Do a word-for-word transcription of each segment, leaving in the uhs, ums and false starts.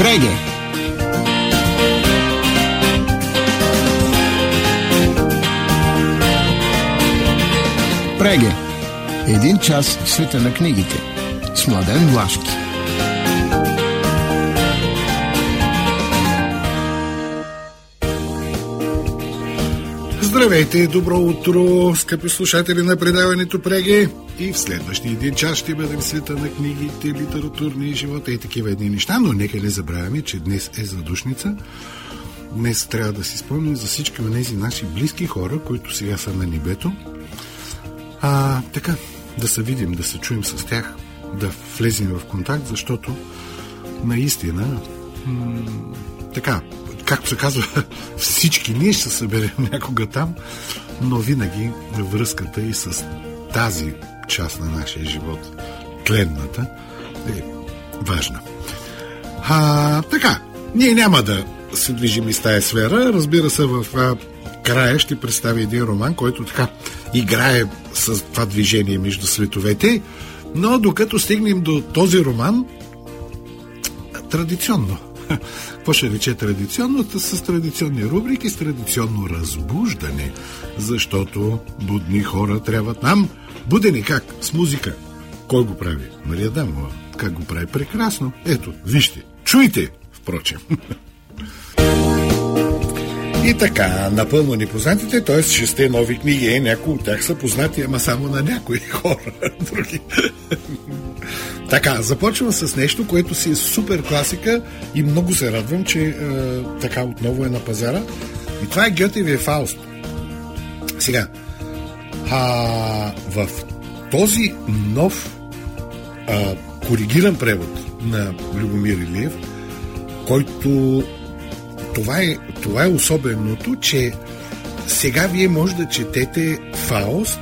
Преге. Преге. Един час в света на книгите с Младен Влашки. Здравейте, добро утро, скъпи слушатели на предаването Преге. И в следващия един час ще бъдем в света на книгите, литературния живот и такива едни неща, но нека не забравяме, че днес е задушница. Днес трябва да си спомним за всички от тези наши близки хора, които сега са на небето. А, така, да се видим, да се чуем с тях, да влезем в контакт, защото наистина м- така, както се казва, всички ние ще се съберем някога там, но винаги връзката и с тази част на нашия живот, тленната, е важна. А, така, ние няма да се движим из тая сфера. Разбира се, в а, края ще представя един роман, който така играе с това движение между световете, но докато стигнем до този роман, традиционно, какво ще рече традиционно? С традиционни рубрики, с традиционно разбуждане, защото будни хора трябват нам. Будени как? С музика. Кой го прави? Мария Дамова. Как го прави? Прекрасно. Ето, вижте, чуйте, впрочем. И така, напълно непознатите, т.е. шесте нови книги, е, някои от тях са познати, ама само на някои хора. Други. Така, започвам с нещо, което си е супер класика и много се радвам, че е, така отново е на пазара. И това е Гьотевия Фауст. Сега, а, в този нов а, коригиран превод на Любомир Илиев, който това е, това е особеното, че сега вие може да четете Фауст,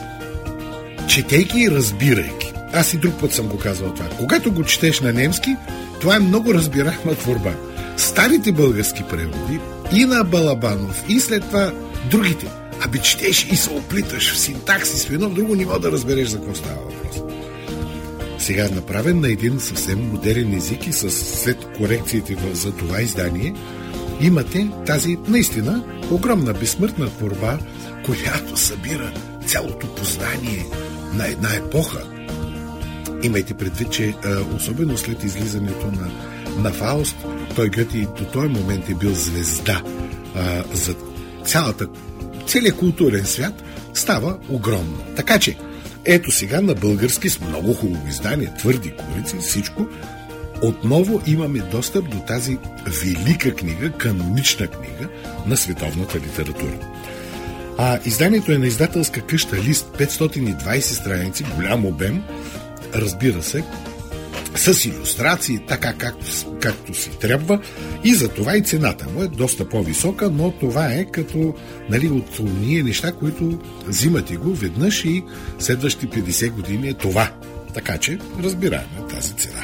четейки и разбирайки. Аз и друг път съм го казвал това. Когато го четеш на немски, това е много разбираема творба. Старите български преводи и на Балабанов, и след това другите. Аби четеш и се оплиташ в синтаксис, в едно друго ниво да разбереш за какво става въпрос. Сега направен на един съвсем модерен език и с, след корекциите за това издание, имате тази наистина огромна безсмъртна творба, която събира цялото познание на една епоха. Имайте предвид, че а, особено след излизането на, на Фауст, той Гьоте до този момент е бил звезда а, за цялата, целият културен свят, става огромно. Така че, ето сега на български с много хубаво издание, твърди корици, всичко, отново имаме достъп до тази велика книга, канонична книга на световната литература. А изданието е на издателска къща Лист, петстотин и двадесет страници, голям обем, разбира се, с илюстрации, така както, както си трябва, и за това и цената му е доста по-висока, но това е като, нали, от ние неща, които взимате го веднъж и следващи петдесет години е това. Така че разбираем тази цена.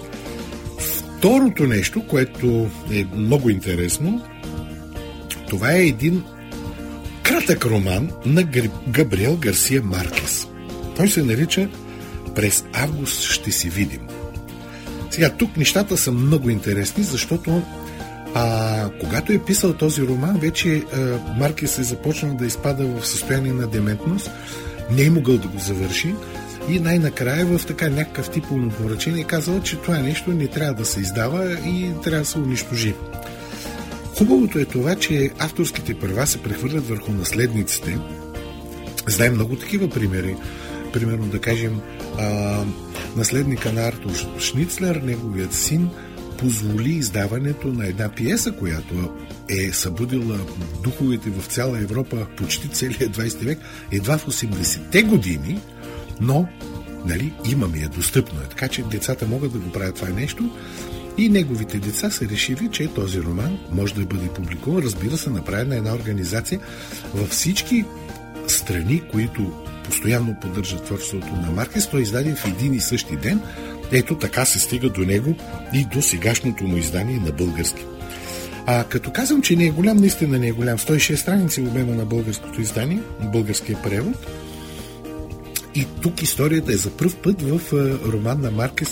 Второто нещо, което е много интересно, това е един кратък роман на Габриел Гарсия Маркес. Той се нарича "През август ще се видим". Сега, тук нещата са много интересни, защото а, когато е писал този роман, вече а, Маркес е започнал да изпада в състояние на дементност, не е могъл да го завърши и най-накрая в така някакъв тип умопоръчение казал, че това нещо не трябва да се издава и трябва да се унищожи. Хубавото е това, че авторските права се прехвърлят върху наследниците. Знаем много такива примери. Примерно, да кажем, а, наследника на Артур Шницлер, неговият син, позволи издаването на една пиеса, която е събудила духовете в цяла Европа почти целия двадесети век, едва в осемдесетте години, но, нали, имаме я, достъпно е. Така че децата могат да го правят това нещо и неговите деца са решили, че този роман може да бъде публикуван. Разбира се, направена една организация във всички страни, които постоянно поддържат творчеството на Маркес. Той издаде в един и същи ден. Ето така се стига до него и до сегашното му издание на български. А като казвам, че не е голям, наистина не е голям. сто и шест страници обема на българското издание, българския превод. И тук историята е за пръв път в роман на Маркес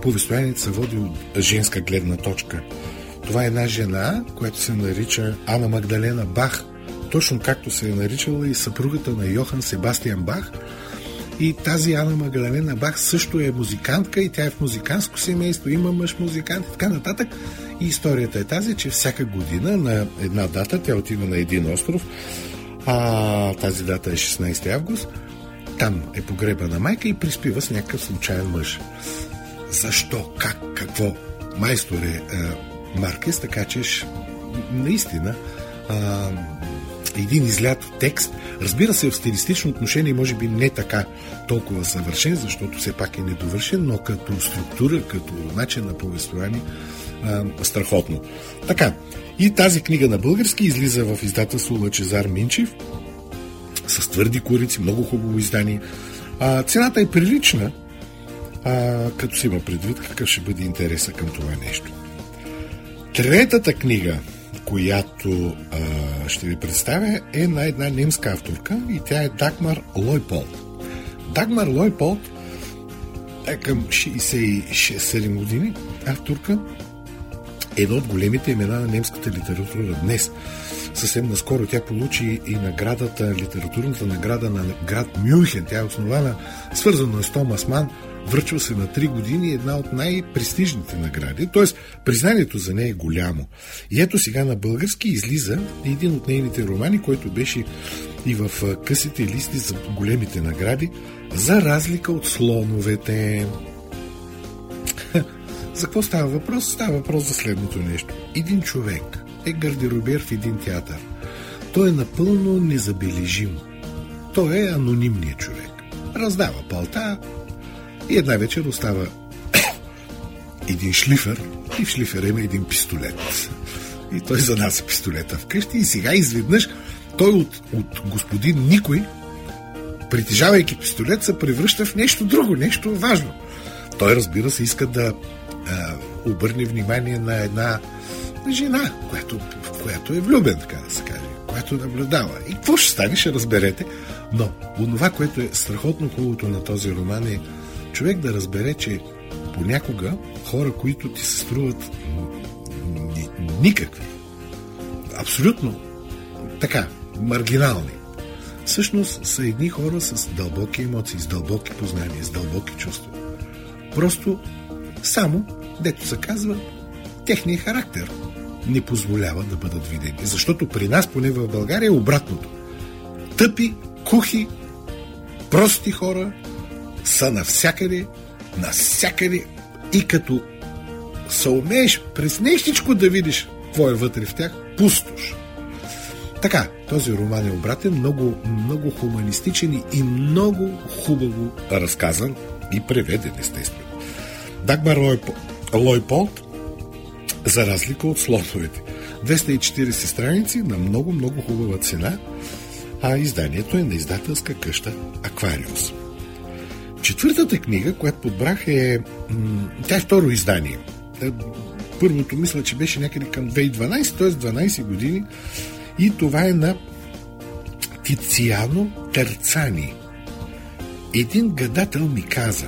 повествованието се води от женска гледна точка. Това е една жена, която се нарича Ана Магдалена Бах, точно както се е наричала и съпругата на Йохан Себастиан Бах. И тази Ана Магдалена Бах също е музикантка и тя е в музикантско семейство, има мъж музикант и така нататък. И историята е тази, че всяка година на една дата тя отива на един остров, а тази дата е шестнайсети август, там е погребана майка и приспива с някакъв случайен мъж. Защо? Как? Какво? Майстор е Маркес, така че наистина а, един излят текст, разбира се, в стилистично отношение може би не така толкова съвършен, защото все пак е недовършен, но като структура, като начин на повествование, а, страхотно. Така, и тази книга на български излиза в издателство Лъчезар Минчев с твърди корици, много хубаво издание. А, цената е прилична, а, като се има предвид какъв ще бъде интереса към това нещо. Третата книга, която а, ще ви представя, е на една немска авторка и тя е Дагмар Лойполд. Дагмар Лойполд е към шейсет и седем години авторка, едно от големите имена на немската литература днес. Съвсем наскоро тя получи и наградата, литературната награда на град Мюнхен. Тя е основана, свързана с Томас Ман, връчва се на три години, една от най-престижните награди, т.е. признанието за нея е голямо. И ето сега на български излиза един от нейните романи, който беше и в късите листи за големите награди, За разлика от слоновете. За какво става въпрос? Става въпрос за следното нещо. Един човек е гардеробер в един театър. Той е напълно незабележим. Той е анонимният човек. Раздава палта и една вечер остава един шлифер и в шлифера има един пистолет. И той занася пистолета вкъщи и сега изведнъж той от, от господин Никой, притежавайки пистолет, се превръща в нещо друго, нещо важно. Той, разбира се, иска да а, обърне внимание на една жена, която, в която е влюбен, така да се каже, която наблюдава. И какво ще стане, ще разберете. Но онова, което е страхотно хубавото на този роман е човек да разбере, че понякога хора, които ти се струват никакви, абсолютно така, маргинални, всъщност са едни хора с дълбоки емоции, с дълбоки познания, с дълбоки чувства. Просто само, дето се казва, техният характер не позволява да бъдат видени. Защото при нас, поне в България, е обратното. Тъпи, кухи, прости хора са навсякъде, навсякъде и като се умееш през нещичко да видиш какво е вътре в тях, пустош. Така, този роман е обратен, много, много хуманистичен и много хубаво разказан и преведен, естествено. Дагмар Лойполд, За разлика от слоновете. двеста и четирийсет страници на много, много хубава цена, а изданието е на издателска къща Аквариус. Четвъртата книга, която подбрах е... М- тя е второ издание. Първото мисля, че беше някъде към две хиляди и дванадесета, т.е. дванадесет години, и това е на Тициано Терцани. Един гадател ми каза.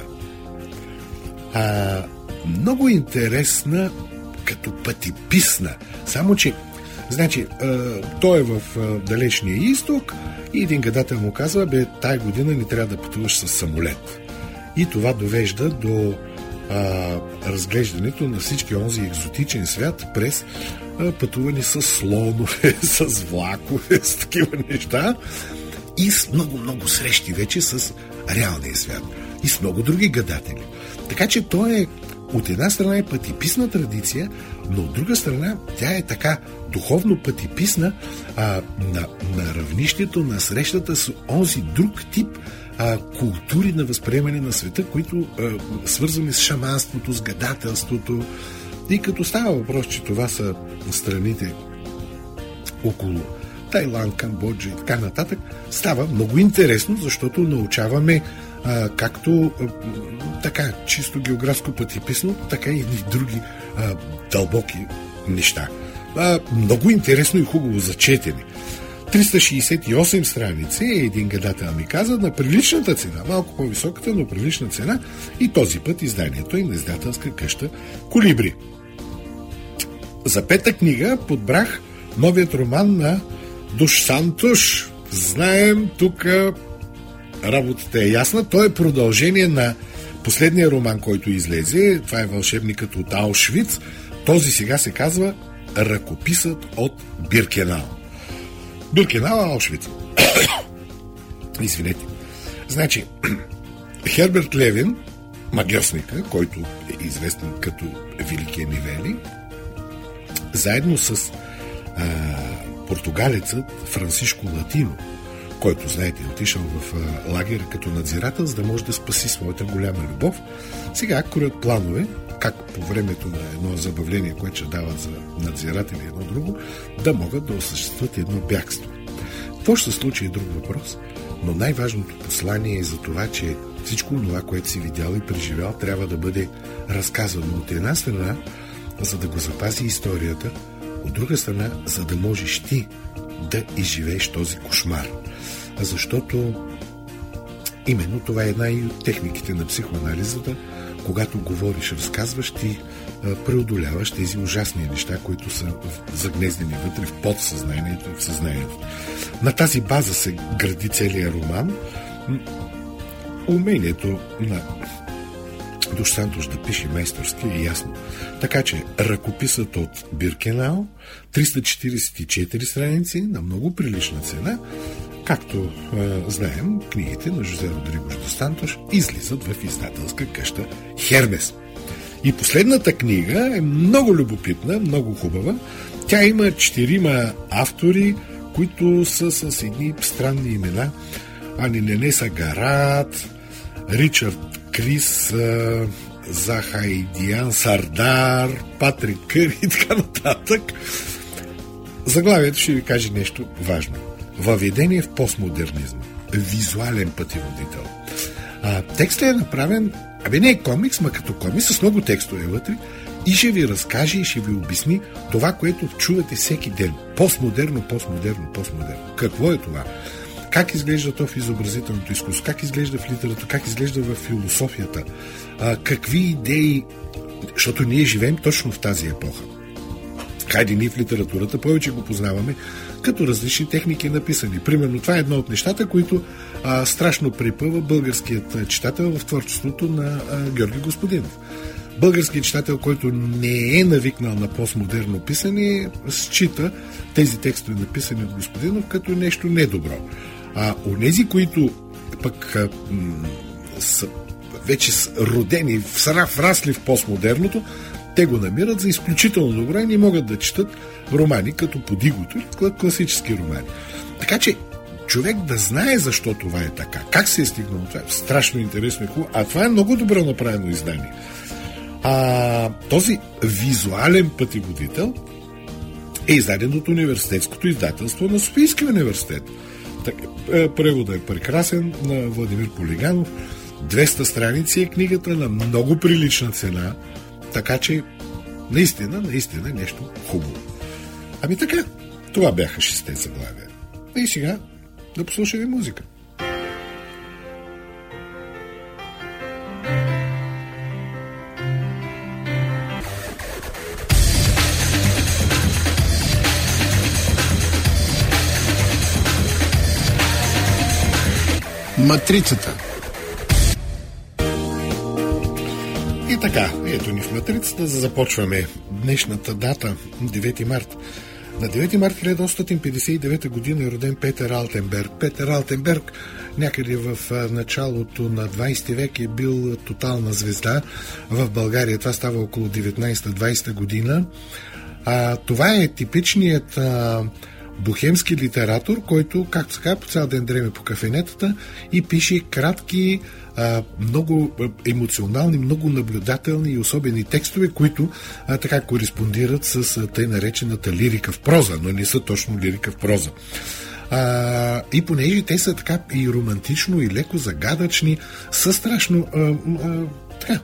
А, много интересна като пътеписна. Само, че значи, а, той е в а, далечния изток и един гадател му казва, бе, тая година не трябва да пътуваш с самолет. И това довежда до а, разглеждането на всички онзи екзотичен свят през а, пътуване с слонове, с влакове, с такива неща и с много-много срещи вече с реалния свят и с много други гадатели. Така че той е, от една страна е пътеписна традиция, но от друга страна тя е така духовно пътеписна а, на, на равнището на срещата с онзи друг тип а, култури на възприемане на света, които а, свързваме с шаманството, с гадателството. И като става въпрос, че това са страните около Тайланд, Камбоджа и така нататък, става много интересно, защото научаваме а, както а, така чисто географско пътеписно, така и други а, дълбоки неща. А, много интересно и хубаво за четене. триста шейсет и осем страници, един гадател ми каза, на приличната цена, малко по-високата, но прилична цена, и този път изданието е на издателска къща Колибри. За пета книга подбрах новият роман на Дос Сантос. Знаем, тук работата е ясна. Той е продължение на последния роман, който излезе. Това е Вълшебникът от Аушвиц. Този сега се казва Ръкописът от Биркенау. Биркенау, Аушвиц. Извинете. Значи, Херберт Левин, магьосника, който е известен като Великия Нивели, заедно с а, португалецът Франсишко Латино, който, знаете, е отишъл в а, лагера като надзирател, за да може да спаси своята голяма любов. Сега кроят планове, как по времето на едно забавление, което ще дават за надзиратели едно друго, да могат да осъществят едно бягство. То ще се случи и друг въпрос, но най-важното послание е за това, че всичко това, което си видял и преживял, трябва да бъде разказано от една страна, за да го запази историята, от друга страна, за да можеш ти да изживееш този кошмар. Защото именно това е една и от техниките на психоанализата. Когато говориш, разказваш, ти преодоляваш тези ужасни неща, които са загнездени вътре в подсъзнанието и в съзнанието. На тази база се гради целият роман. Умението на Дос Сантос да пише майсторски е ясно. Така че ръкописът от Биркенау, триста четиридесет и четири страници на много прилична цена, както е, знаем, книгите на Жозе Родригош Дос Сантос излизат в издателска къща Хермес. И последната книга е много любопитна, много хубава. Тя има четирима автори, които са с едни странни имена. Ани Ненеса Гарат, Ричард Крис, Захайдиян Сардар, Патрик Кър и така нататък. Заглавието ще ви каже нещо важно. Въведение в постмодернизма. Визуален пътеводител. А, текстът е направен, абе не е комикс, ма като комикс, с много текстове вътре, и ще ви разкаже и ще ви обясни това, което чувате всеки ден. Постмодерно, постмодерно, постмодерно. Какво е това? Как изглежда то в изобразителното изкуство, как изглежда в литература, как изглежда в философията, а, какви идеи, защото ние живеем точно в тази епоха. Хайде, ние в литературата повече го познаваме като различни техники написани. Примерно, това е едно от нещата, които а, страшно препъва българският читател в творчеството на а, Георги Господинов. Българският читател, който не е навикнал на постмодерно писане, счита тези текстове, написани от Господинов, като нещо недобро. А онези, които пък а, м- са вече са родени, са врасли в постмодерното, те го намират за изключително добро и не могат да четат романи като Подигото или класически романи. Така че човек да знае защо това е така, как се е стигнало това, е страшно интересно и хубаво, а това е много добро направено издание. А, този визуален пътеводител е издаден от университетското издателство на Софийския университет. Преводът е прекрасен на Владимир Полиганов. двеста страници е книгата на много прилична цена, така че наистина, наистина нещо хубаво. Ами така, това бяха шесте заглавия. И сега да послушаме музика. Матрицата. И така, ето ни в матрицата, за започваме днешната дата, девети март. На девети март хиляда осемстотин петдесет и девета година е роден Петър Алтенберг. Петър Алтенберг някъде в началото на двайсети век е бил тотална звезда в България. Това става около деветнайсета-двайсета година. А, това е типичният а, бухемски литератор, който, както се казва, по цял ден дреме по кафенетата и пише кратки, а, много емоционални, много наблюдателни и особени текстове, които а, така кореспондират с а, тъй наречената лирика в проза, но не са точно лирика в проза. А, и понеже те са така и романтично, и леко загадъчни, са страшно а, а, така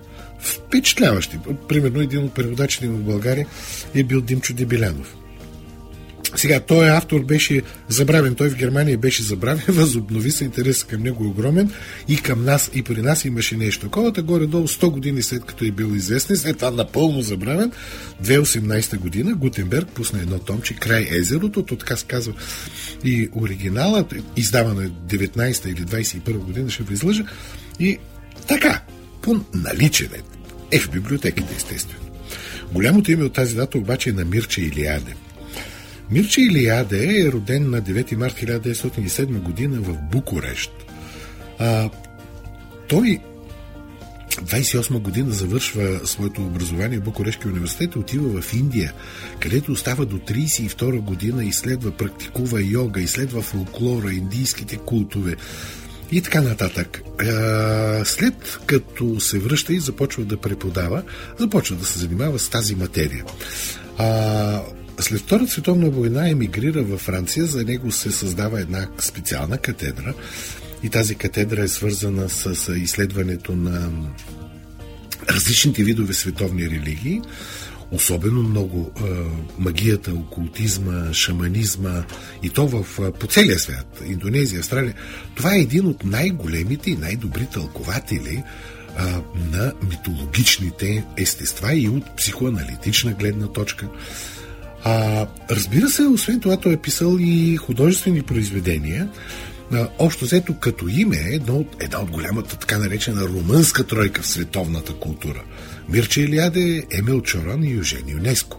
впечатляващи. Примерно един от преводачите в България е бил Димчо Дебелянов. Сега, този автор беше забравен, той в Германия беше забравен, възобнови се, интересът към него е огромен и към нас, и при нас имаше нещо такова, горе-долу сто години след като е бил известен, след това напълно забравен, две хиляди и осемнадесета година Гутенберг пусна едно томче Край езерото, то така се казва и оригинала, издавано е деветнадесета или двадесет и първа година, ще ви излъжа, и така, по наличен е в библиотеките, естествено. Голямото име от тази дата обаче е на Мирча Илиаде. Мирча Илиаде е роден на девети март хиляда деветстотин и седма година в Букурещ. А, той двадесет и осма година завършва своето образование в Букурештския университет и отива в Индия, където остава до тридесет и втора година, изследва, практикува йога, изследва фолклора, индийските култове и така нататък. А, след като се връща и започва да преподава, започва да се занимава с тази материя. А, След Втората световна война емигрира във Франция, за него се създава една специална катедра и тази катедра е свързана с изследването на различните видове световни религии, особено много е, магията, окултизма, шаманизма и то в, по целия свят, Индонезия, Австралия. Това е един от най-големите и най-добри тълкователи е, на митологичните естества и от психоаналитична гледна точка. А, разбира се, освен това, той е писал и художествени произведения. А, общо взето като име е едно, една от голямата така наречена румънска тройка в световната култура. Мирча Илиаде, Емил Чоран и Южен Юнеско.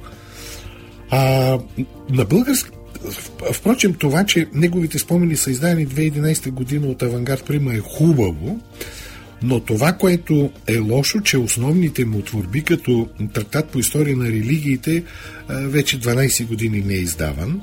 А, на български... Впрочем, това, че неговите спомени са издадени две хиляди и единадесета година от Авангард Прима е хубаво, но това, което е лошо, че основните му творби, като трактат по история на религиите, вече дванадесет години не е издаван.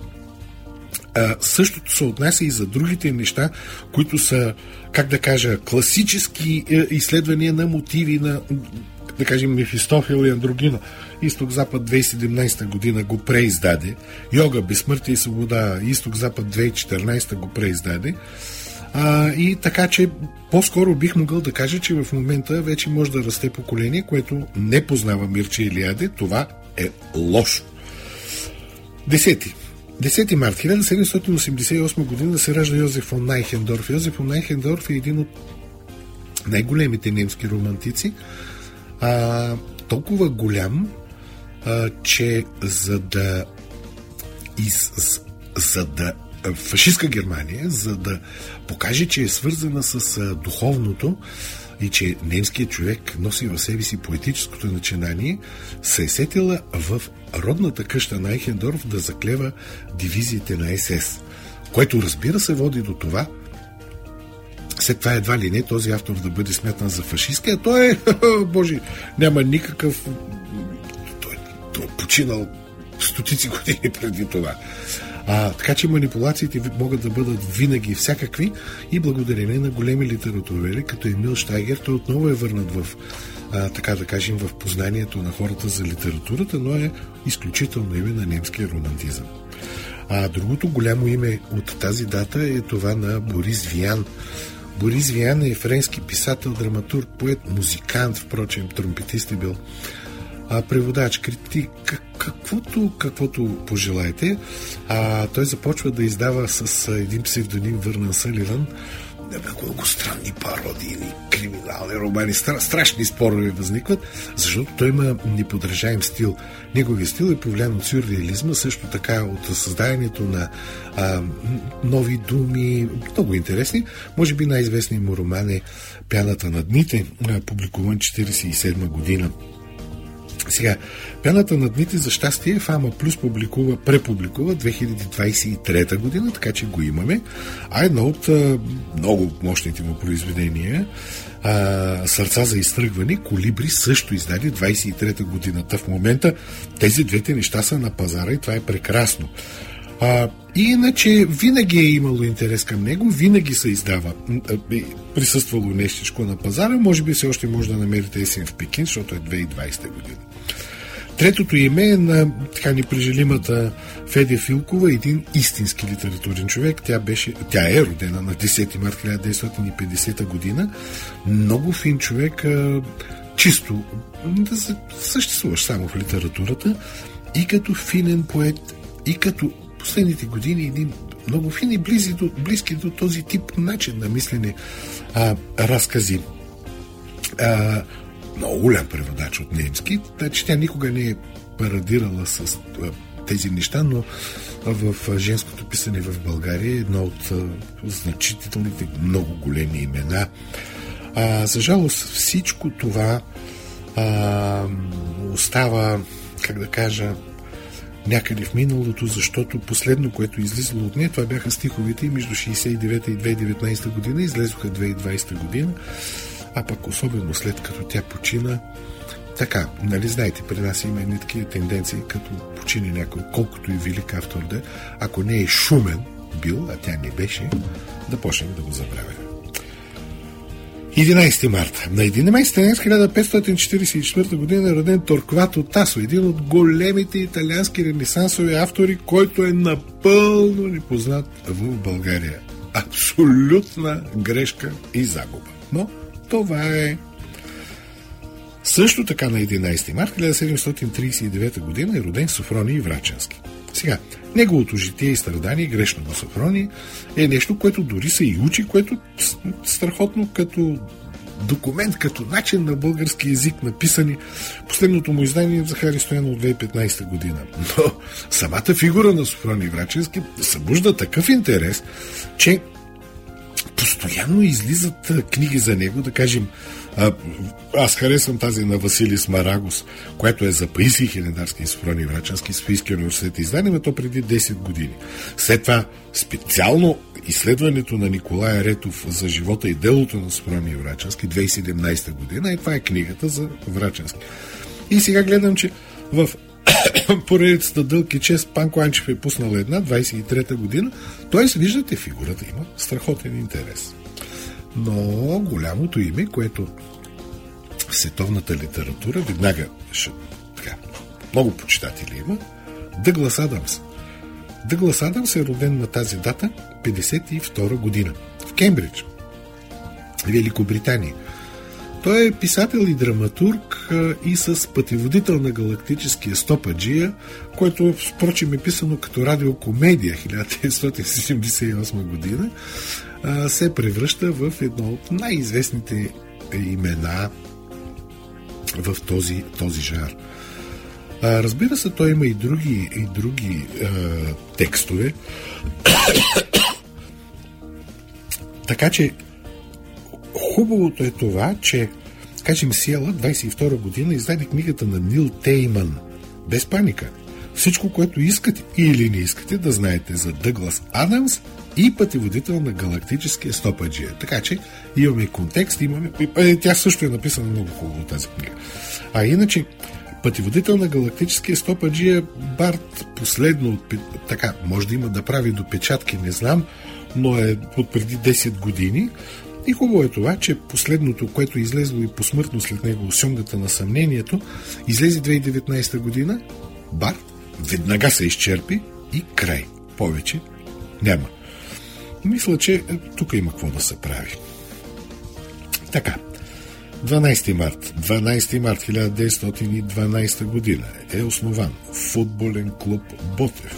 Същото се отнася и за другите неща, които са, как да кажа, класически изследвания на мотиви на, да кажем, Мефистофел и Андрогина. Изток-Запад две хиляди и седемнадесета година го преиздаде. Йога, безсмъртие и свобода, Изток-Запад две хиляди и четиринадесета го преиздаде. А, и така, че по-скоро бих могъл да кажа, че в момента вече може да расте поколение, което не познава Мирча Илиаде. Това е лошо. Десети. Десети март хиляда седемстотин осемдесет и осма година се ражда Йозеф фон Найхендорф. Йозеф фон Найхендорф е един от най-големите немски романтици. А, толкова голям, а, че за да из, за да фашистска Германия, за да покаже, че е свързана с а, духовното и че немският човек носи в себе си поетическото начинание, се е сетила в родната къща на Айхендорф да заклева дивизиите на Ес Ес, което, разбира се, води до това след това едва ли не този автор да бъде смятан за фашистски, а той е, боже, няма никакъв... Той, той е починал стотици години преди това. А, така че манипулациите могат да бъдат винаги всякакви и благодарение на големи литературоведи, като Емил Штайгер, той отново е върнат в, а, така да кажем, в познанието на хората за литературата, но е изключително име на немския романтизъм. А другото голямо име от тази дата е това на Борис Виян. Борис Виян е френски писател, драматург, поет, музикант, впрочем, тромпетист е бил, а, преводач, критик, каквото, каквото пожелаете. А, той започва да издава с един псевдоним Върнан Съливан много странни пародии, криминални романи, стра, страшни спорове възникват, защото той има неподражаем стил. Неговият стил е повлиян от сюрреализма, също така от създаването на а, нови думи, много интересни. Може би най-известният му роман е Пяната на дните, публикуван четиридесет и седма година. Сега, Пяната на дните, за щастие, Фама Плюс публикува, препубликува две хиляди двадесет и трета година, така че го имаме. А едно от а, много мощните му произведения, а, Сърца за изтръгване, Колибри, също издаде двадесет и трета годината. В момента тези двете неща са на пазара и това е прекрасно. А, и иначе винаги е имало интерес към него, винаги се издава, присъствало нещичко на пазара, може би все още може да намерите Есен в Пекин, защото е две хиляди и двадесета година. Третото име е на така непрежелимата Федя Филкова, един истински литературен човек. Тя, беше, тя е родена на десети март хиляда деветстотин и петдесета година. Много фин човек, чисто да съществуваш само в литературата, и като финен поет, и като последните години един много фини, близки до, близки до този тип начин на мислене а, разкази. А, много голям преводач от немски, значи тя никога не е парадирала с а, тези неща, но в женското писане в България е едно от а, значителните, много големи имена. А, за жалост всичко това а, остава, как да кажа, някъде в миналото, защото последно, което излизало от нея, това бяха стиховете и между шейсет и девета и две хиляди и деветнадесета година, излезоха две хиляди и двадесета година, а пък особено след като тя почина, така, нали знаете, при нас има едни такива тенденции, като почине някой, колкото и велик автор да, ако не е шумен бил, а тя не беше, да почнем да го забравяме. единадесети март. На единадесети март хиляда петстотин четиридесет и четвърта година е роден Торквато Тасо, един от големите италиански ренесансови автори, който е напълно непознат в България. Абсолютна грешка и загуба. Но това е. Също така на единадесети март хиляда седемстотин тридесет и девета година е роден Софроний Врачански. Сега, неговото житие и страдание, грешното Софроний, е нещо, което дори се и учи, което страхотно като документ, като начин на български език написани. Последното му издание е Захари Стоянов от две хиляди и петнадесета година. Но самата фигура на Софроний Врачански събужда такъв интерес, че постоянно излизат книги за него, да кажем. Аз харесвам тази на Василий Смарагос, която е за Паисий Хилендарски и Софроний Врачански в Софийския университет издание, но то преди десет години. След това специално изследването на Николай Ретов за живота и делото на Софроний Врачански две хиляди и седемнадесета година, и това е книгата за Врачански. И сега гледам, че в поредицата Дълг и чест Панко Анчев е пуснал една двадесет и трета година, т.е. виждате, фигурата има страхотен интерес. Но голямото име, което в световната литература веднага ще, така, много почитатели има, Дъглас Адамс. Дъглас Адамс е роден на тази дата петдесет и втора година в Кембридж, Великобритания. Той е писател и драматург и с пътеводител на галактическия стопаджия, който впрочем е писано като радиокомедия хиляда деветстотин седемдесет и осма година, се превръща в едно от най-известните имена в този, този жанр. Разбира се, той има и други, и други а, текстове. Така че хубавото е това, че, кажем, Сиела, двадесет и втора година, издаде книгата на Нил Тейман. Без паника. Всичко, което искате или не искате да знаете за Дъглас Адамс и пътеводител на галактическия стопаджия. Така че имаме контекст, имаме... Тя също е написана много хубаво, тази книга. А иначе, пътеводител на галактическия стопаджия, Барт последно, така, може да има да прави допечатки, не знам, но е от преди десет години. И хубаво е това, че последното, което е излезло и посмъртно след него, Сьонгата на съмнението, излезе две хиляди и деветнадесета година, Барт веднага се изчерпи и край. Повече няма. Мисля, че тук има какво да се прави. Така. дванадесети март. дванадесети март хиляда деветстотин и дванадесета година е основан футболен клуб Ботев.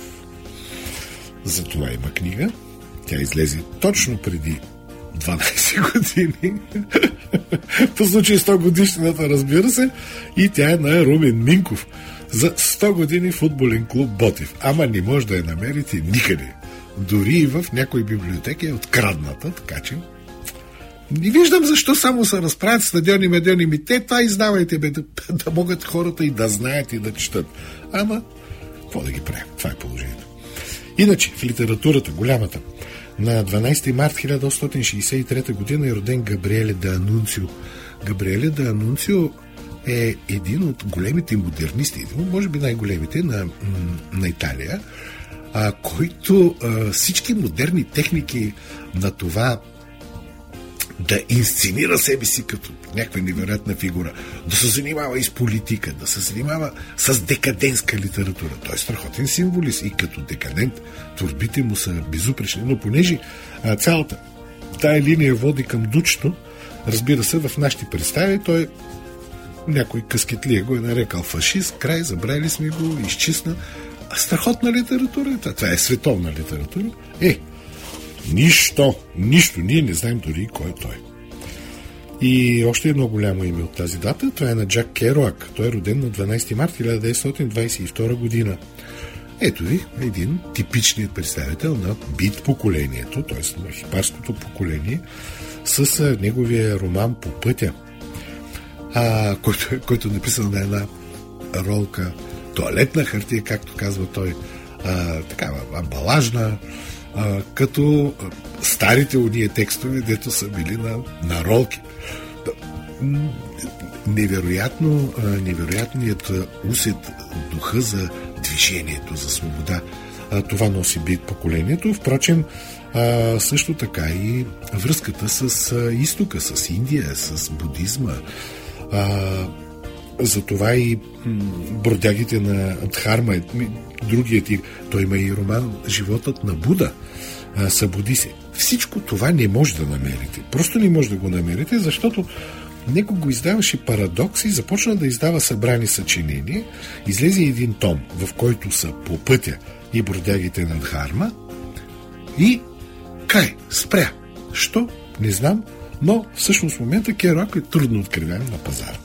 За това има книга. Тя излезе точно преди дванадесет години. По случай сто годишнината, разбира се. И тя е на Румен Минков. За сто години футболен клуб Ботев. Ама не може да я намерите никъде. Дори и в някои библиотеки е открадната, така че не виждам защо само се разправят стадиони, медиони. Ми те това издавайте, бе, да, да могат хората и да знаят и да четат. Ама, какво да ги правим? Това е положението. Иначе, в литературата, голямата, на дванадесети март хиляда осемстотин шейсет и трета година е роден Габриеле да Анунцио. Габриеле да Анунцио е един от големите модернисти, може би най-големите на, на Италия, а, който а, всички модерни техники на това да инсценира себе си като някаква невероятна фигура, да се занимава и с политика, да се занимава с декадентска литература. Той е страхотен символист и като декадент творбите му са безупречни. Но понеже а, цялата тая линия води към Дучто, разбира се, в нашите представи той някой къскетлия го е нарекал фашист, край, забравили сме го, изчисна. страхотна литература. Това е световна литература. Е, нищо, нищо. Ние не знаем дори кой е той. И още едно голямо име от тази дата, това е на Джак Керуак. Той е роден на дванайсети март хиляда деветстотин двайсет и втора година. Ето ви един типичният представител на бит поколението, т.е. на хипарското поколение, с а, неговия роман «По пътя», а, който, който е написан на една ролка тоалетна хартия, както казва той, а, такава амбалажна, а, като а, старите уния текстове, дето са били на, на ролки. Невероятно, а, невероятният усет, духа за движението, за свобода. А, това носи бит поколението. Впрочем, а, също така и връзката с а, изтока, с Индия, с будизма. А, затова и м- бродягите на Дхарма, другият и, той има и роман «Животът на Буда», а, събуди се. Всичко това не може да намерите. Просто не може да го намерите, защото него го издаваше Парадокс и започна да издава събрани съчинения. Излезе един том, в който са «По пътя» и бродягите на Дхарма. И край, спря. Що? Не знам, но всъщност в момента Керуак е трудно откриваем на пазара.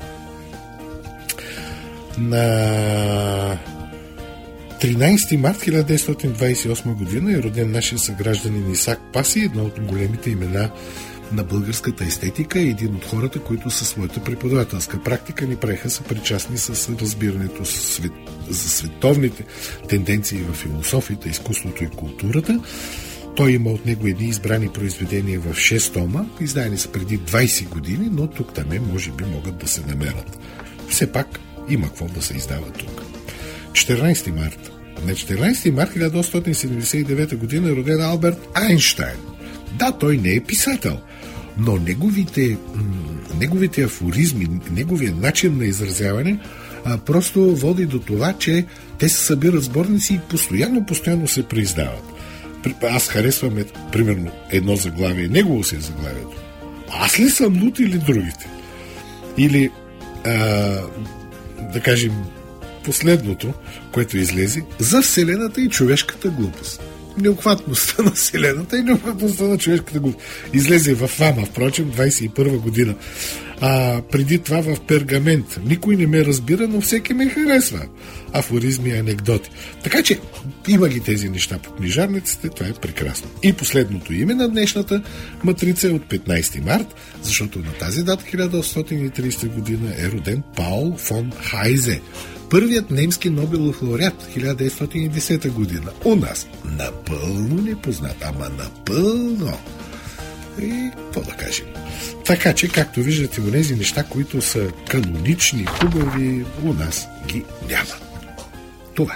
На тринайсети март хиляда деветстотин двайсет и осма година е роден нашия съгражданин Исак Паси, едно от големите имена на българската естетика и един от хората, които със своята преподавателска практика ни правиха са причастни с разбирането свет, за световните тенденции в философията, изкуството и културата. Той има от него едни избрани произведения в шест тома, издадени са преди двайсет години, но тук-там може би могат да се намерят. Все пак има какво да се издава тук. четиринайсети март. На четиринайсети март хиляда осемстотин седемдесет и девета година е роден Алберт Айнщайн. Да, той не е писател, но неговите, неговите афоризми, неговия начин на изразяване а, просто води до това, че те се събират сборници и постоянно, постоянно се преиздават. Аз харесвам, е, примерно, едно заглавие, негово си е заглавието. Аз ли съм луд или другите? Или, а, да кажем, последното, което излезе, за Вселената и човешката глупост. Необхватността на Вселената и необхватността на човешката глупост. Излезе в Фама, впрочем, двайсет и първа година. А, преди това в Пергамент. Никой не ме разбира, но всеки ме харесва. Афоризми и анекдоти. Така че има ги тези неща по книжарниците, това е прекрасно. И последното име на днешната матрица е от петнайсети март, защото на тази дата хиляда осемстотин и трийсета година е роден Паул фон Хайзе. Първият немски Нобелов лауреат хиляда деветстотин и десета година. У нас напълно непознат, ама напълно. И какво да кажем? Така че, както виждате, онези неща, които са канонични, хубави, у нас ги няма. Това е.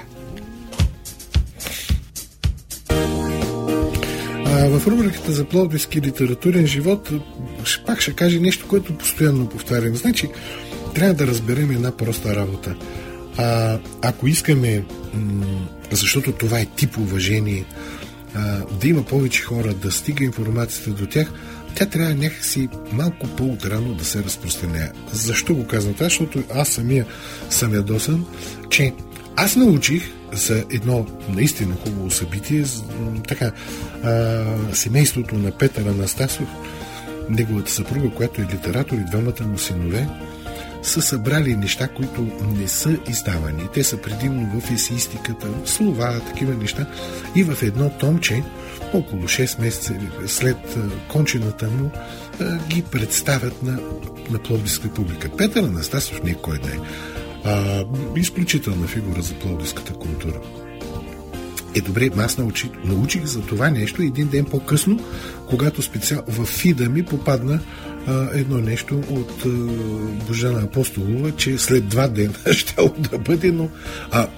А в рубриката за пловдивски литературен живот пак ще кажа нещо, което постоянно повтарям. Значи, трябва да разберем една проста работа. А, ако искаме, м- защото това е тип уважение, а, да има повече хора, да стига информацията до тях, тя трябва някакси малко по-отрано да се разпространява. Защо го казвам това? Защото аз самия съм ядосан, че аз научих за едно наистина хубаво събитие, така, а, семейството на Петър Анастасов, неговата съпруга, която е литератор, и двамата му синове, са събрали неща, които не са издавани. Те са предимно в есеистиката, слова, такива неща. И в едно томче, около шест месеца след кончината му, ги представят на, на пловдивска публика. Петър Анастасов не кой да е. А, изключителна фигура за пловдивската култура. Е, добре, аз научих, научих за това нещо един ден по-късно, когато специално в фида ми попадна а, едно нещо от а, Божана Апостолова, че след два дена ще да бъде, но а,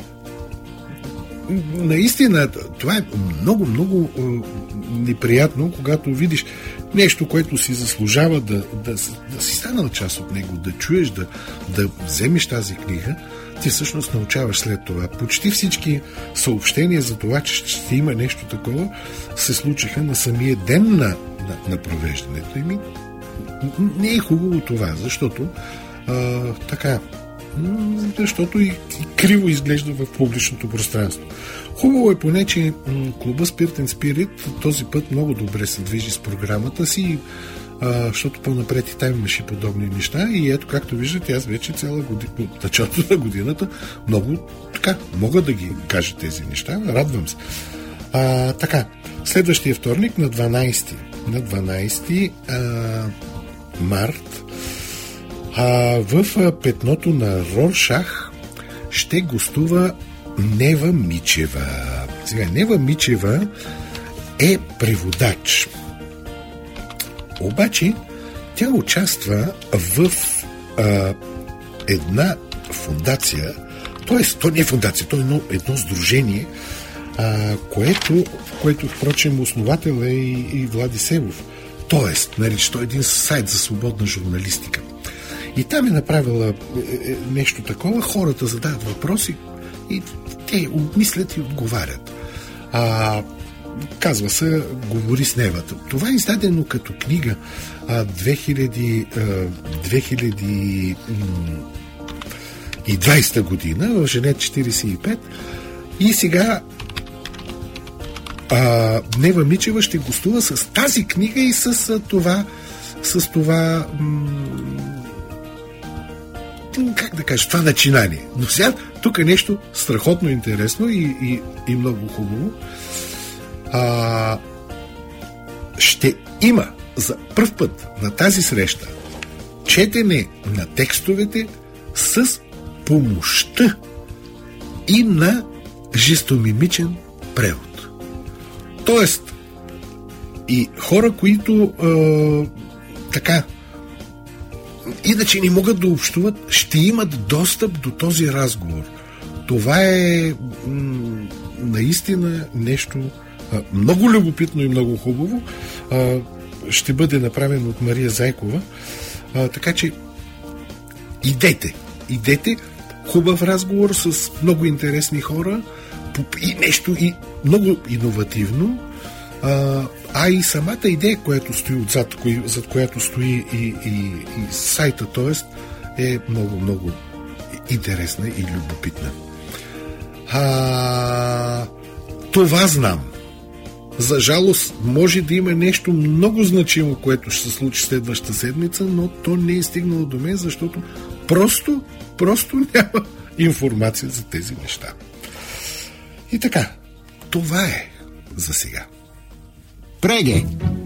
наистина това е много, много а, неприятно, когато видиш нещо, което си заслужава да, да, да си станал част от него, да чуеш, да, да вземеш тази книга, ти всъщност научаваш след това. Почти всички съобщения за това, че ще има нещо такова, се случиха на самия ден на, на, на провеждането. И ми, не е хубаво това, защото а, така защото и, и криво изглежда в публичното пространство. Хубаво е поне, че м- клуба Spirit and Spirit този път много добре се движи с програмата си, а, защото по-напред и там имаше подобни неща и ето, както виждате, аз вече цяла година, от началото на годината много така, мога да ги кажа тези неща, радвам се. А, така, следващия вторник на дванайсети на дванайсети а, март а, в а, петното на Роршах ще гостува Нева Мичева. Сега, Нева Мичева е преводач. Обаче, тя участва в а, една фундация, т.е. то не е фундация, то е едно, едно сдружение, а, което, което, впрочем, основател е и, и Влади Севов. Тоест, нарича той един сайт за свободна журналистика. И там е направила е, е, нещо такова, хората задават въпроси и те обмислят и отговарят. А, казва се "Говори с Невата". Това е издадено като книга а, две хиляди и двайсета година в Женет четирийсет и пет и сега а, Нева Мичева ще гостува с тази книга и с а, това с това м- как да кажа, това начинание. Но сега тук е нещо страхотно интересно и, и, и много хубаво. А, ще има за пръв път на тази среща четене на текстовете с помощта и на жестомимичен превод. Тоест, и хора, които а, така иначе не могат да общуват, ще имат достъп до този разговор. Това е м- наистина нещо а, много любопитно и много хубаво. А, ще бъде направено от Мария Зайкова. А, така че идете, идете. Хубав разговор с много интересни хора и нещо и много иновативно. А, а и самата идея, която стои отзад, кои, зад която стои и, и, и сайта, т.е. е много, много интересна и любопитна. А, това знам. За жалост, може да има нещо много значимо, което ще се случи следващата седмица, но то не е стигнало до мен, защото просто, просто няма информация за тези неща. И така, това е за сега. Преге!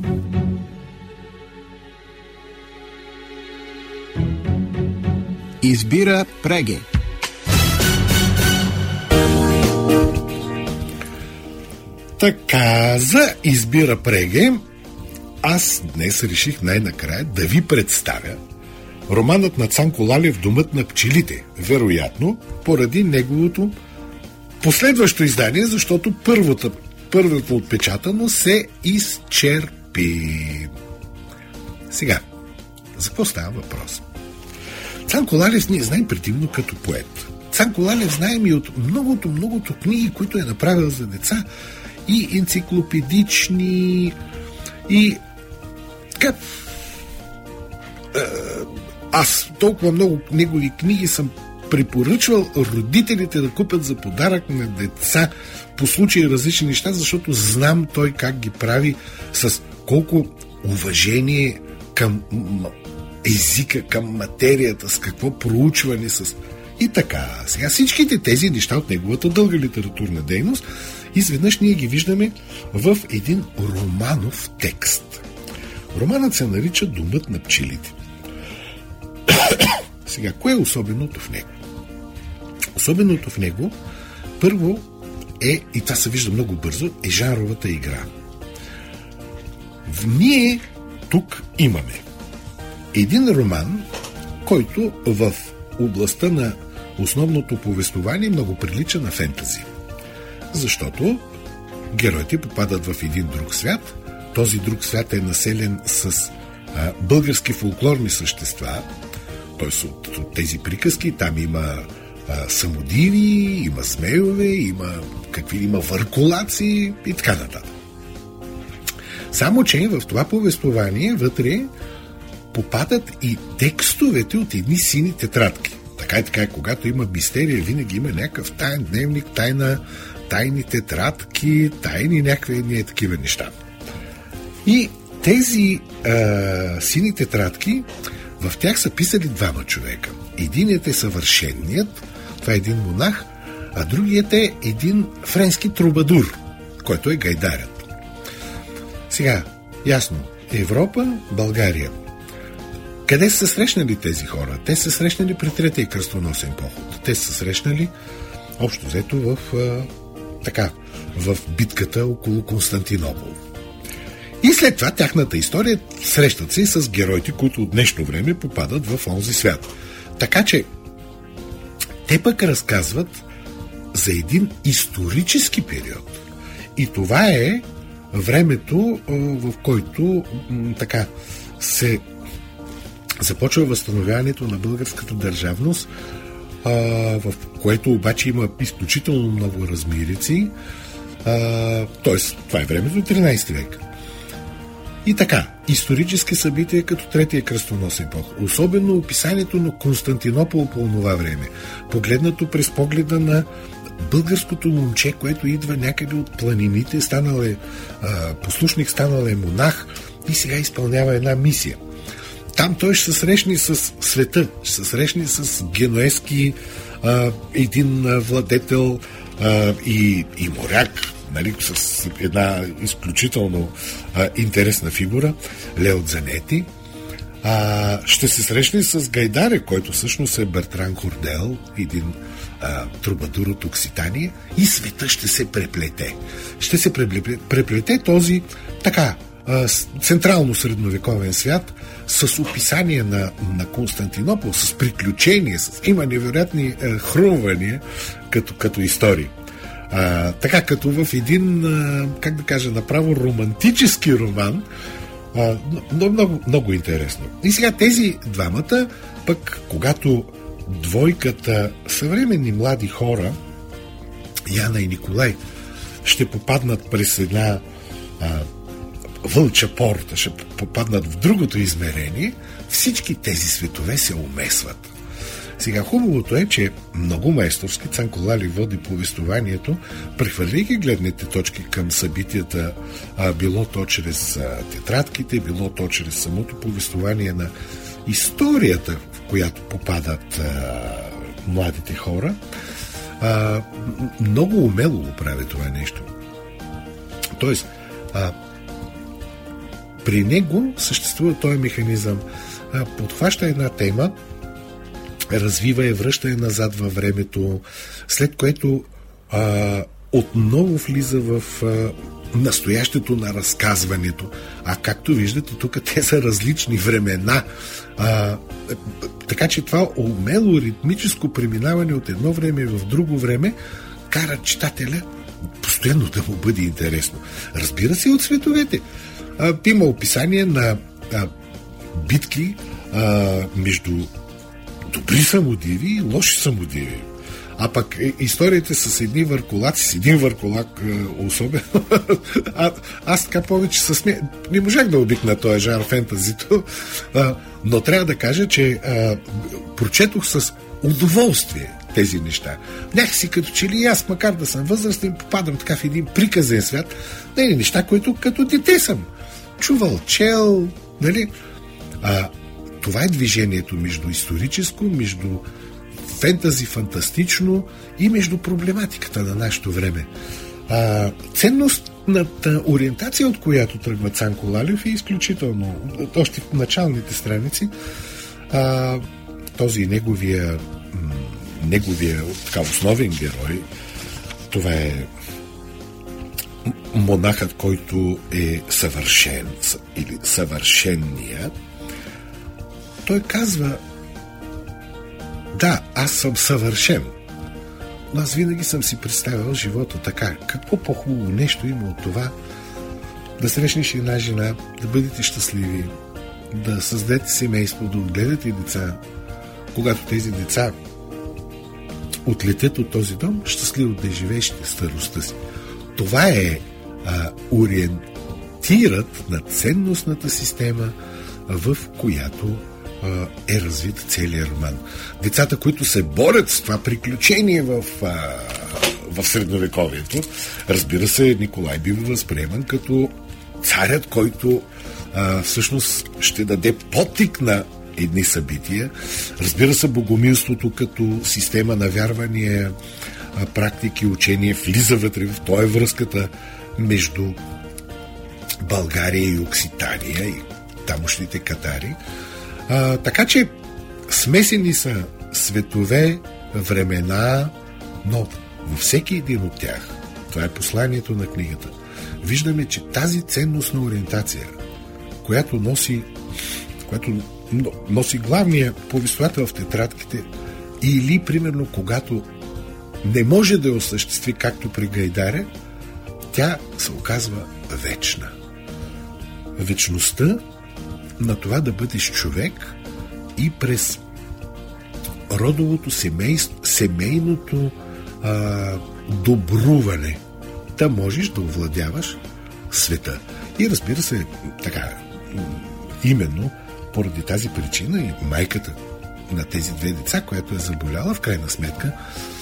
Избира Преге. Така, за Избира Преге, аз днес реших най-накрая да ви представя романът на Цанко Лалев "Домът на пчелите", вероятно поради неговото последващо издание, защото първата, първото отпечатано се изчерпи. Сега, за какво става въпрос? Цанко Лалев ние знаем предимно като поет. Цанко Лалев знаем и от многото, многото книги, които е направил за деца, и енциклопедични, и така. Аз толкова много негови книги съм препоръчвал родителите да купят за подарък на деца по случай различни неща, защото знам той как ги прави, с колко уважение към езика, към материята, с какво проучване, с... И така, сега всичките тези неща от неговата дълга литературна дейност изведнъж ние ги виждаме в един романов текст. Романът се нарича "Домът на пчелите". Сега, кое е особеното в него? Особеното в него, първо е, и това се вижда много бързо, е жанровата игра. Ние тук имаме един роман, който в областта на основното повествование много прилича на фентази. Защото героите попадат в един друг свят. Този друг свят е населен с а, български фолклорни същества, т.е. от, от тези приказки. Там има а, самодиви, има змейове, има какви има върколаци и така нататък. Само че в това повествование вътре попадат и текстовете от едни сини тетрадки. така и така, когато има мистерия, винаги има някакъв таен дневник, тайна, тайни тетрадки, тайни някакви ние такива неща. И тези а, сини тетрадки, в тях са писали двама човека. Единият е съвършенният, това е един монах, а другият е един френски трубадур, който е гайдарят. Сега, ясно, Европа, България. Къде са срещнали тези хора? Те са срещнали при Третия кръстоносен поход. Те са срещнали общо взето в, а, така, в битката около Константинопол. И след това тяхната история срещат се и с героите, които от днешно време попадат в онзи свят. Така че те пък разказват за един исторически период. И това е времето, в който така се започва възстановяването на българската държавност, в което обаче има изключително много размирици. Тоест, това е времето тринайсети век. И така, исторически събития като Третия кръстоносен поход, особено описанието на Константинопол по това време, погледнато през погледа на българското момче, което идва някъде от планините, станал е а, послушник, станал е монах и сега изпълнява една мисия. Там той ще се срещне с света, ще се срещне с генуезки а, един а, владетел а, и, и моряк, нали, с една изключително а, интересна фигура, Лео Дзанети. А, ще се срещне с гайдаря, който всъщност е Бертран Кордел, един а, трубадур от Окситания, и света ще се преплете. Ще се преплете, преплете този така а, централно средновековен свят с описание на, на Константинопол, с приключения, с, има невероятни а, хрумвания като, като истории. А, така като в един, а, как да кажа, направо романтически роман, а, много, много, много интересно. И сега тези двамата, пък когато двойката съвременни млади хора, Яна и Николай, ще попаднат през една а, вълча порта, ще попаднат в другото измерение, всички тези светове се умесват. Сега хубавото е, че много майсторски Цанко Лалев води повествованието, прехвърляйки гледните точки към събитията, а, било то чрез а, тетрадките, било то чрез самото повествование на историята, в която попадат а, младите хора. А, много умело го прави това нещо. Тоест, а, при него съществува този механизъм. А, подхваща една тема, развива я, връща я назад във времето, след което а, отново влиза в а, настоящето на разказването. А както виждате, тук те са различни времена. А, така че това умело ритмическо преминаване от едно време в друго време кара читателя постоянно да му бъде интересно. Разбира се, от световете. А, има описание на а, битки а, между добри самодиви и лоши самодиви. А пък историите с едни върколаци, с един върколак особено. а, аз така повече се смея. Не можах да обикна този жанр фентазито, а, но трябва да кажа, че а, прочетох с удоволствие тези неща. Някакси като че ли аз, макар да съм възрастен, попадам така в един приказен свят. Не, неща, които като дете съм чувал, чел, нали? А, това е движението между историческо, между фентази, фантастично и между проблематиката на нашето време. А, ценностната ориентация, от която тръгва Цанко Лалев, е изключително. Още в началните страници а, този неговия, неговия така основен герой, това е монахът, който е съвършен или съвършенният. Той казва: да, аз съм съвършен, но аз винаги съм си представял живота така. Какво по-хубаво нещо има от това да срещнеш една жена, да бъдете щастливи, да създадете семейство, да отгледате деца. Когато тези деца отлетят от този дом, щастливо да живееш старостта си. Това е а, ориентират на ценностната система, в която е развит целият роман. Децата, които се борят с това приключение в, в средновековието, разбира се, Николай бива възприеман като царят, който а, всъщност ще даде подтик на едни събития. Разбира се, богомилството като система на вярвания, практики, учение влиза вътре в това е връзката между България и Окситания и тамошните катари. А, така че смесени са светове, времена, но във всеки един от тях, това е посланието на книгата, виждаме, че тази ценностна ориентация, която носи, която носи главния повествовател в тетрадките, или, примерно, когато не може да я осъществи, както при Гайдаря, тя се оказва вечна. Вечността на това да бъдеш човек и през родовото семейство, семейното а, добруване, да можеш да овладяваш света. И разбира се, така, именно поради тази причина и майката на тези две деца, която е заболяла, в крайна сметка,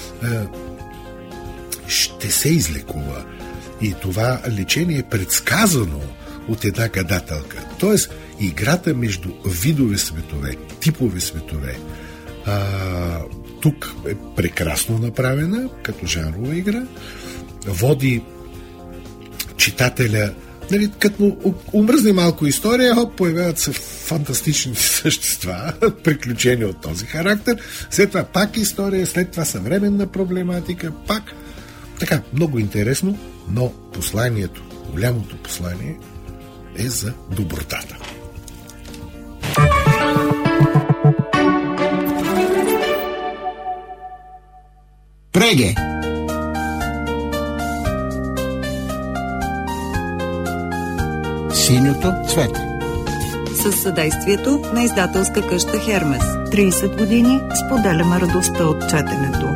ще се излекува. И това лечение е предсказано от една гадателка. Тоест, играта между видове светове, типове светове, а, тук е прекрасно направена, като жанрова игра, води читателя, нали, като му умръзне малко история, хоп, появяват се фантастични същества, приключения от този характер, след това пак история, след това съвременна проблематика, пак. Така, много интересно, но посланието, голямото послание е за добротата. Преге! Синьото цвете. Със съдействието на издателска къща Хермес. трийсет години споделяме радостта от четенето.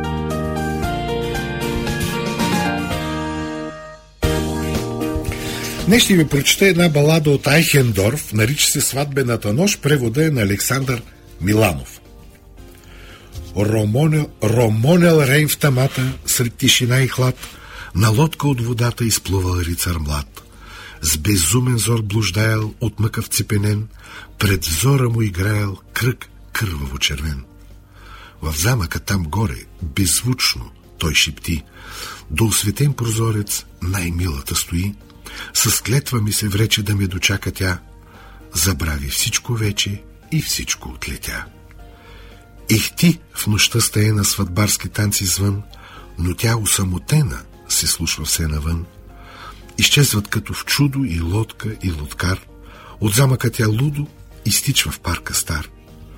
Днес ще ви прочета една балада от Айхендорф, нарича се "Сватбената нощ", превода е на Александър Миланов. Ромонел, ромонел Рейн в тамата, сред тишина и хлад, на лодка от водата изплувал рицар млад. С безумен зор блуждаял, от мъка вцепенен, пред взора му играел кръг кърваво червен. В замъка там горе, беззвучно, той шепти, до осветен прозорец най-милата стои, с клетва ми се врече да ме дочака тя, забрави всичко вече и всичко отлетя. Ихти в нощта стае на сватбарски танци звън, но тя усамотена се слушва все навън. Изчезват като в чудо и лодка и лодкар, от замъка тя лудо изтичва в парка стар.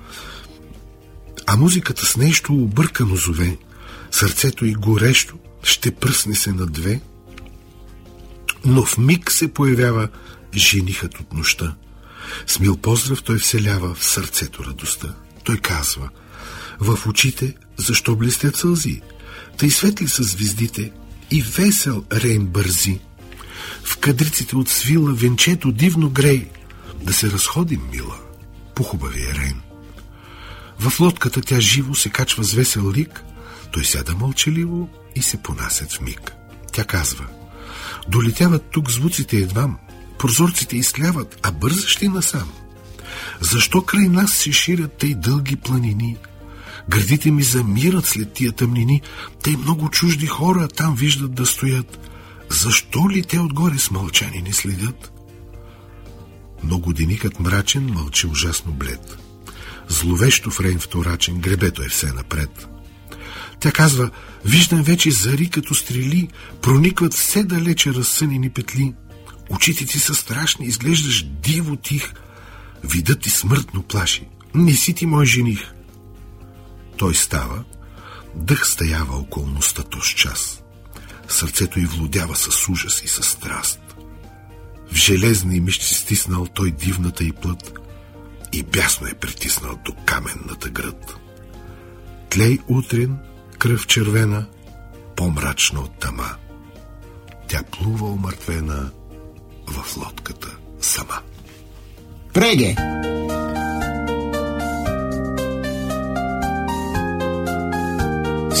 А музиката с нещо объркано зове, сърцето й горещо ще пръсне се на две, но в миг се появява женихът от нощта. С мил поздрав той вселява в сърцето радостта. Той казва: в очите защо блестят сълзи, тъй светли са звездите и весел Рейн бързи. В кадриците от свила венчето дивно грей, да се разходим, мила, по хубавия Рейн. В лодката тя живо се качва с весел лик, той сяда мълчаливо и се понасят в миг. Тя казва: долетяват тук звуците едвам, прозорците изтляват, а бързаш ли насам? Защо край нас се ширят тъй дълги планини? Гърдите ми замират след тия тъмнини, тъй много чужди хора там виждат да стоят. Защо ли те отгоре с мълчани не следят? Но годеникът мрачен мълчи ужасно блед. Зловещо в Рейн вторачен, гребето е все напред. Тя казва: виждам вече зари като стрели, проникват все далече разсънени петли. Очите ти са страшни, изглеждаш диво тих, видът ти смъртно плаши. Не си ти мой жених. Той става, дъх стаява околността тоз час. Сърцето й влудява с ужас и с страст. В железни мишци стиснал той дивната й плът и бясно е притиснал до каменната гръд. Тлей утрин, кръв червена, по-мрачна от тъма. Тя плува умъртвена в лодката сама. Преге!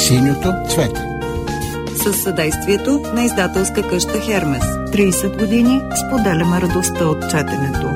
Синьото цвете. Със съдействието на издателска къща Хермес. трийсет години споделяме радостта от четенето.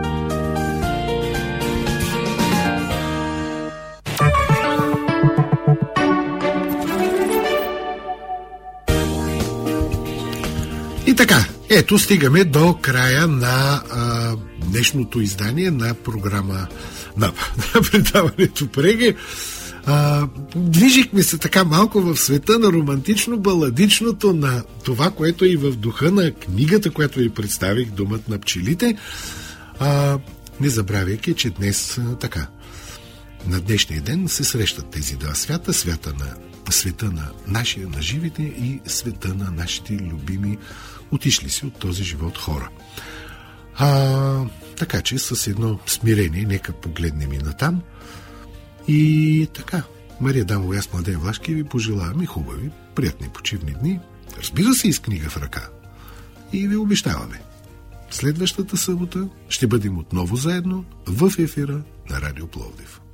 И така, ето стигаме до края на а, днешното издание на програма на, на предаването Преге. А, движихме се така малко в света на романтично-баладичното, на това, което е и в духа на книгата, която ви представих, Домът на пчелите. А, не забравяйки, че днес а, така, на днешния ден се срещат тези два свята, свята на света на нашия, на живите и света на нашите любими отишли си от този живот хора. А, така че с едно смирение нека погледнем и натам. И така, Мария Дамова и аз, Младен Влашки, ви пожелаваме хубави, приятни почивни дни. Разбира се, и с книга в ръка. И ви обещаваме, следващата събота ще бъдем отново заедно в ефира на Радио Пловдив.